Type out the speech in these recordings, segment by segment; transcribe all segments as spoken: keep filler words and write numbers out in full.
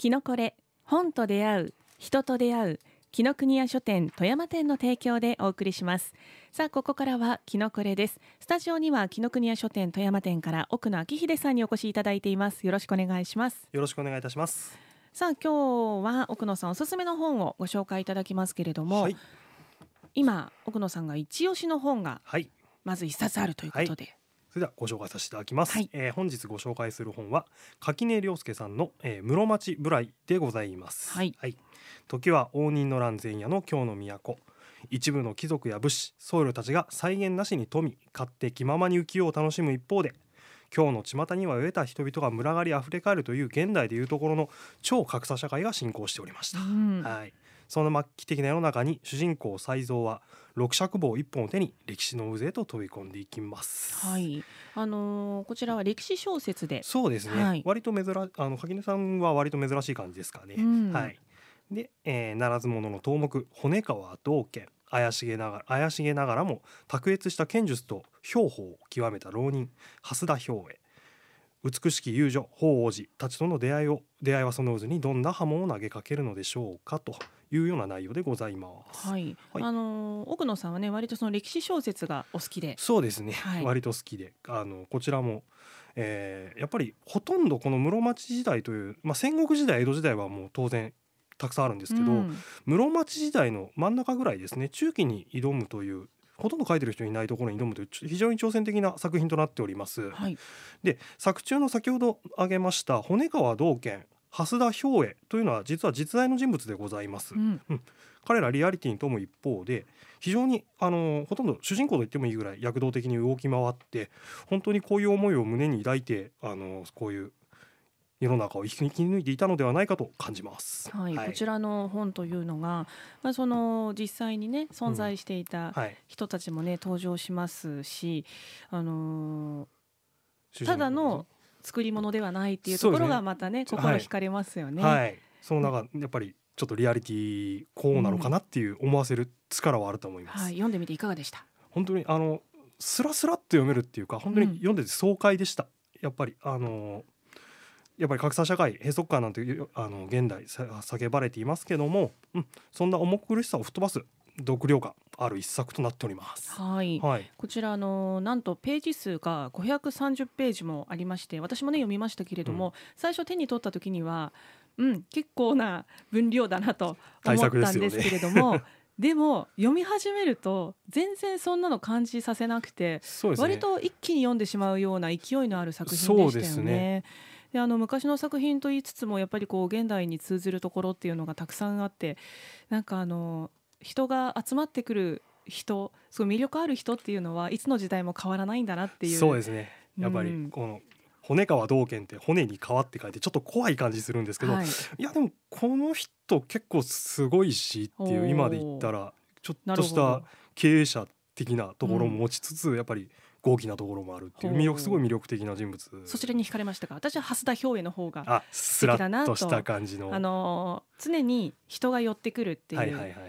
きのこれ本と出会う人と出会う紀ノ国屋書店富山店の提供でお送りします。さあここからはきのこれです。スタジオには紀ノ国屋書店富山店から奥野昭秀さんにお越しいただいています。よろしくお願いします。 よろしくお願いいたします。 さあ今日は奥野さんおすすめの本をご紹介いただきますけれども、はい、今奥野さんが一押しの本がまず一冊あるということで、はい、 それではご紹介させていただきます、はいえー、本日ご紹介する本は垣根涼介さんの、えー、室町無頼でございます、はいはい、時は応仁の乱前夜の京の都、一部の貴族や武士僧侶たちが際限なしに富勝手気ままに浮世を楽しむ一方で、今日の巷には飢えた人々が群がりあふれかえるという現代でいうところの超格差社会が進行しておりました、うんはい、その末期的な世の中に主人公才蔵は六尺棒一本を手に歴史の渦へと飛び込んでいきます、 はいあのー、こちらは歴史小説で、 そうですね、はい、割と珍あの垣根さんは割と珍しい感じですかね、うんはいでえー、ならず者の頭目骨川道賢、怪しげながら怪しげながらも卓越した剣術と兵法を極めた浪人蓮田兵衛、美しき遊女法王子たちとの出会いを出会いはその渦にどんな波紋を投げかけるのでしょうかというような内容でございます、 はいはい、あのー、奥野さんはね割とその歴史小説がお好きで、 そうですね、はい、割と好きで、あのこちらも、えー、やっぱりほとんどこの室町時代という、まあ、戦国時代江戸時代はもう当然たくさんあるんですけど、うん、室町時代の真ん中ぐらいですね、中期に挑むというほとんど書いてる人いないところに挑むという非常に挑戦的な作品となっております、はい、で作中の先ほど挙げました骨川道賢蓮田兵衛というのは実は実在の人物でございます、うんうん、彼らリアリティに富む一方で非常にあのほとんど主人公と言ってもいいぐらい躍動的に動き回って本当にこういう思いを胸に抱いてあのこういう世の中を生き抜いていたのではないかと感じます、 はいはい、こちらの本というのが、まあ、その実際にね存在していた人たちもね、うんはい、登場しますし、あのー、ただの作り物ではないっていうところがまたね心惹かれますよね、 はいはい、その中やっぱりちょっとリアリティこうなのかなっていう思わせる力はあると思います、 うんはい、読んでみていかがでした？ 本当にあのスラスラっと読めるっていうか本当に読んでて爽快でした、うん、やっぱりあのーやっぱり格差社会閉塞感なんてあの現代叫ばれていますけども、うん、そんな重苦しさを吹っ飛ばす読量がある一作となっております。 はい、はい、こちらのなんとページ数がごひゃくさんじゅうページもありまして、私もね読みましたけれども、うん、最初手に取った時には、うん、結構な分量だなと思ったんですけれども、ね、でも読み始めると全然そんなの感じさせなくて、そうですね、割と一気に読んでしまうような勢いのある作品でしたよね。そうですね。であの昔の作品と言いつつもやっぱりこう現代に通ずるところっていうのがたくさんあって、なんかあの人が集まってくる人、すごい魅力ある人っていうのはいつの時代も変わらないんだなっていう。 そうですね、やっぱりこの骨川道賢って骨に川って書いてちょっと怖い感じするんですけど、はい、いやでもこの人結構すごいしっていう今で言ったらちょっとした経営者的なところも持ちつつ、うん、やっぱり豪気なところもあるっていう魅力、すごい魅力的な人物。 そちらに惹かれましたか？私は蓮田兵衛の方が素敵だなと。 スラッとした感じの、 あの常に人が寄ってくるっていう、はいはいはいはい、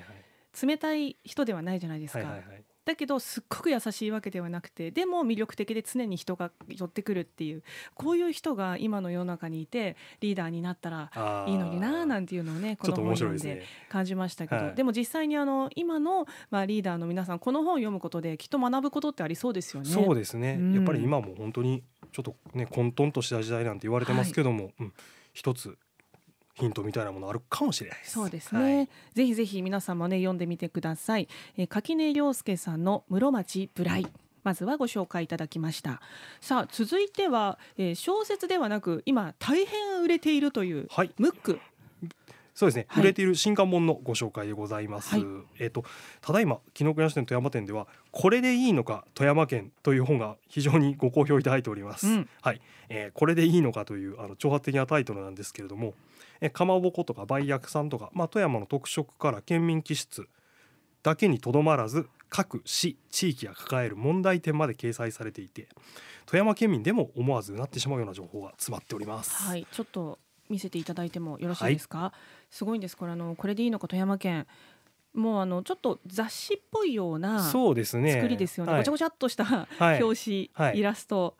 冷たい人ではないじゃないですか、はいはいはい、だけどすっごく優しいわけではなくて、でも魅力的で常に人が寄ってくるっていう、こういう人が今の世の中にいてリーダーになったらいいのにななんていうのをねこの本読んで感じましたけど、 で,、ねはい、でも実際にあの今の、まあ、リーダーの皆さんこの本を読むことできっと学ぶことってありそうですよね。 そうですね、うん、やっぱり今も本当にちょっとね混沌とした時代なんて言われてますけども、はい、うん、一つヒントみたいなものあるかもしれないです。 そうですね、はい、ぜひぜひ皆さんもね読んでみてください。えー、垣根涼介さんの室町無頼、まずはご紹介いただきました。さあ続いては、えー、小説ではなく今大変売れているという、はい、ムック、 そうですね、はい、売れている新刊本のご紹介でございます、はい、えーと、ただいま紀ノ国屋書店富山店ではこれでいいのか富山県という本が非常にご好評いただいております、うん、はい、えー、これでいいのかというあの挑発的なタイトルなんですけれども、えー、かまぼことか売薬さんとか、まあ、富山の特色から県民気質だけにとどまらず各市地域が抱える問題点まで掲載されていて、富山県民でも思わずうなってしまうような情報が詰まっております。 はい、ちょっと見せていただいてもよろしいですか？はい、すごいんです。これあのこれでいいのか富山県、もうあのちょっと雑誌っぽいような作りですよね。ごちゃごちゃっとした表紙、はい、イラスト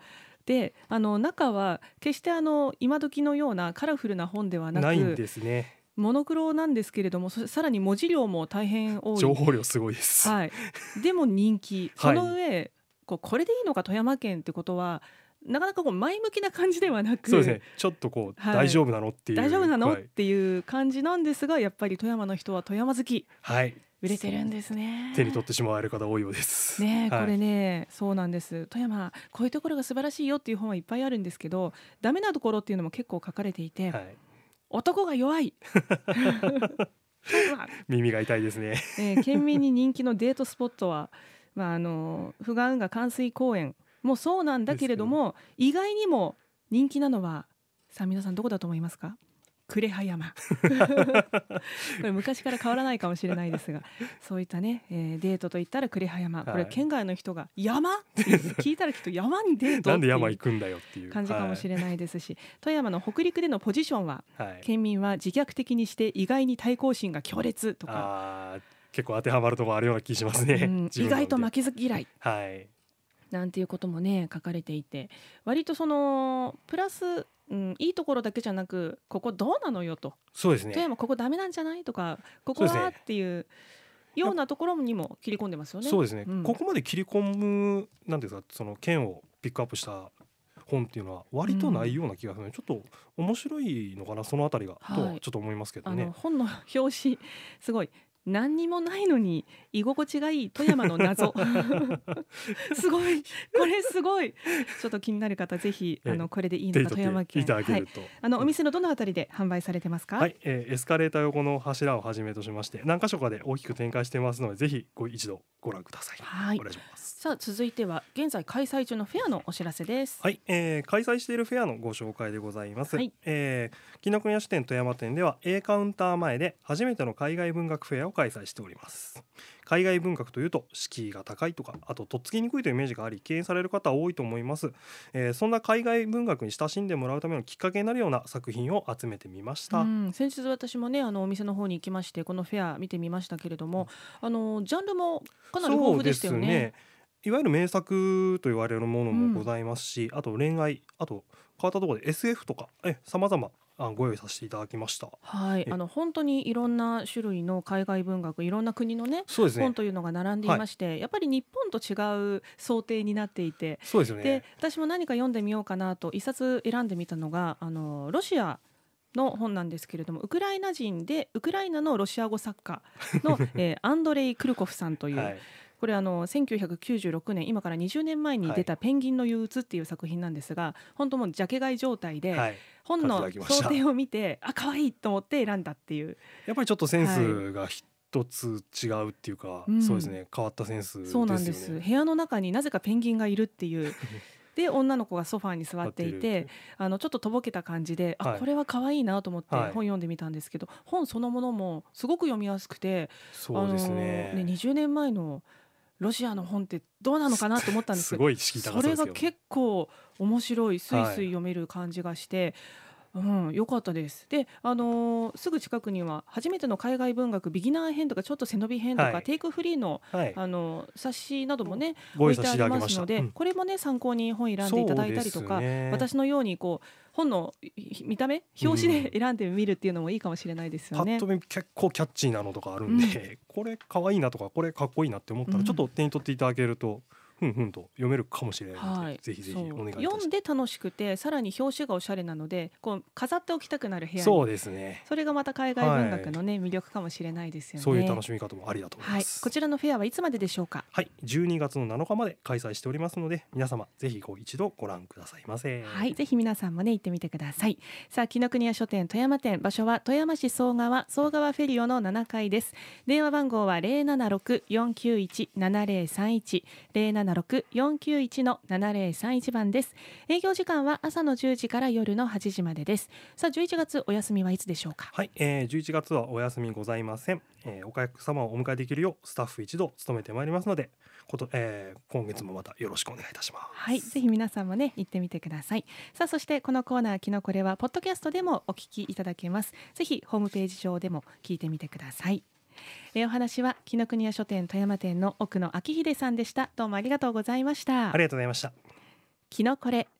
であの中は決してあの今時のようなカラフルな本ではなくないんですね。 モノクロなんですけれども、そさらに文字量も大変多い、 情報量すごいです。 はい、でも人気、 はいその上こうこれでいいのか富山県ってことはなかなかこう前向きな感じではなく、 そうですね、ちょっとこう、 はい大丈夫なのっていう大丈夫なの、 はい、 っていう感じなんですが、やっぱり富山の人は富山好き、 はい、 売れてるんですね。 手に取ってしまわれる方多いようです。 ねえ、 はい、 これね、そうなんです。富山こういうところが素晴らしいよっていう本はいっぱいあるんですけど、ダメなところっていうのも結構書かれていて、 はい、 男が弱い富山、 耳が痛いですね。 えー県民に人気のデートスポットは、まあ、あの富賀運河環水公園もそうなんだけれども、意外にも人気なのは、さあ皆さんどこだと思いますか？呉羽山これ昔から変わらないかもしれないですが、そういったね、えーデートといったら呉羽山、これ県外の人が山って聞いたらきっと山にデートなんでっていう山行くんだよっていう感じかもしれれないですし、富山の北陸でのポジションは、 ない、はい、 県民は自虐的にして意外に対抗心が強烈とか、 あー結構当てはまるところあるような気しますね。 うん、意外と負けけず嫌いはい、 なんていうこともね書かれていて、割とそのプラス、うん、いいところだけじゃなく、ここどうなのよと、 そうですね。 富山ここダメなんじゃないとか、ここはそうですねっていうようなところにも切り込んでますよね。 そうですね、 うんここまで切り込むなんていうんですか、その県をピックアップした本っていうのは割とないような気がするので、ちょっと面白いのかなそのあたりが、 はいとはちょっと思いますけどあのね。 本の表紙すごい何にもないのに居心地がいい富山の謎すごい、これすごい、ちょっと気になる方ぜひええあのこれでいい手に取のか富山県、 っていただけはい、 ると、 あのお店のどのあたりで販売されてますか？ はい、えーエスカレーター横の柱をはじめとしまして何箇所かで大きく展開してますので、ぜひご一度ご覧ください。 はい、 お願いします。 さあ続いては現在開催中のフェアのお知らせです。 はい、えー開催しているフェアのご紹介でございます。 はい、 えー、紀ノ国屋支店富山店では A カウンター前で初めての海外文学フェアを開催しております。海外文学というと敷居が高いとか、あととっつきにくいというイメージがあり敬遠される方多いと思います。えーそんな海外文学に親しんでもらうためのきっかけになるような作品を集めてみました。 うん、先日私もねあのお店の方に行きまして、このフェア見てみましたけれども、あのジャンルもかなり豊富でしたよね。 そうですね、いわゆる名作と言われるものもございますし、あと恋愛、あと変わったところで エスエフ とかさまざまご用意させていただきました。 はい、 えあの本当にいろんな種類の海外文学、いろんな国のねそうですね本というのが並んでいまして、やっぱり日本と違う想定になっていて、 そうですよね。 で私も何か読んでみようかなと一冊選んでみたのが、あのロシアの本なんですけれども、ウクライナ人でウクライナのロシア語作家の、えーアンドレイ・クルコフさんという、 はい、 これあのせんきゅうひゃくきゅうじゅうろくねん、今からにじゅうねんまえに出た「ペンギンの憂鬱」っていう作品なんですが、本当もうジャケ買い状態で、 はい、 本の買っていただきました想定を見てあ可愛いと思って選んだっていう。 やっぱりちょっとセンスが一つ違うっていうか、 うんそうですね、変わったセンスですよね。 そうなんです。部屋の中になぜかペンギンがいるっていうで女の子がソファーに座ってい座ってている、 あのちょっととぼけた感じで、 はいあこれは可愛いなと思ってはい本読んでみたんですけど、本そのものもすごく読みやすくて、 そうですあね。 のねにじゅうねんまえのロシアの本ってどうなのかなと思ったんですけど、 すごい敷居高そそうですよね。 れが結構面白い、スイスイ読める感じがして、うん、良かったです。で、あのーすぐ近くには初めての海外文学ビギナー編とかちょっと背伸び編とか、 はいテイクフリーの、 はい、 あの冊子などもねご用意させてい置いてありただきました。 ますので、 うんこれもね参考に本選んでいただいたりとか、 そうですね、 私のようにこう本のい見た目表紙で選んでみるっていうのもいいかもしれないですよね。 パッと見結構キャッチーなのとかあるんで、これ可愛いなとかこれかっこいいなって思ったうんらちょっと手に取っていただけると、ふんふんと読めるかもしれないので、 はい、 ぜひぜひそうお願いいたします。 読んで楽しくて、さらに表紙がおしゃれなのでこう飾っておきたくなる部屋に、 そうですね、 それがまた海外文学のね、魅力かもしれないですよね。 そういう楽しみ方もありだと思いはい、 ます。 こちらのフェアはいつまででしょうか？ はい、じゅうにがつのなのかまで開催しておりますので、皆様ぜひご一度ご覧くださいませ。 はい、ぜひ皆さんもね行ってみてください。さあ、紀ノ国屋書店富山店、場所は富山市総川総川フェリオのななかいです。電話番号は ゼロななろく よんきゅういち ななゼロさんいち ゼロななろく よんきゅういち ななゼロさんいち番です。営業時間は朝のじゅうじから夜のはちじまでです。さあ、じゅういちがつお休みはいつでしょうか？ はい、えー、じゅういちがつはお休みございません。えー、お客様をお迎えできるようスタッフ一同務めてまいりますので、こと、えー、今月もまたよろしくお願いいたします。 はい、ぜひ皆さんもね行ってみてください。さあ、そしてこのコーナー、きのこれはポッドキャストでもお聞きいただけます。ぜひホームページ上でも聞いてみてください。えー、お話は紀ノ国屋書店富山店の奥野昭秀さんでした。どうもありがとうございました。 ありがとうございました。 きのこれ、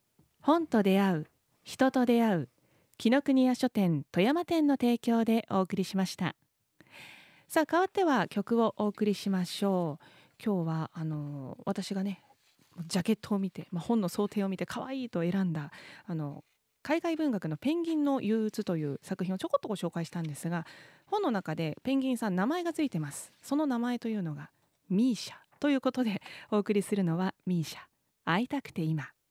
本と出会う、人と出会う、紀ノ国屋書店富山店の提供でお送りしました。さあ変わっては曲をお送りしましょう。今日はあの私がねジャケットを見て、まあ、本の想定を見て可愛いと選んだあの海外文学のペンギンの憂鬱という作品をちょこっとご紹介したんですが、本の中でペンギンさん名前がついてます。その名前というのがミーシャということで、お送りするのはミーシャ、会いたくて今。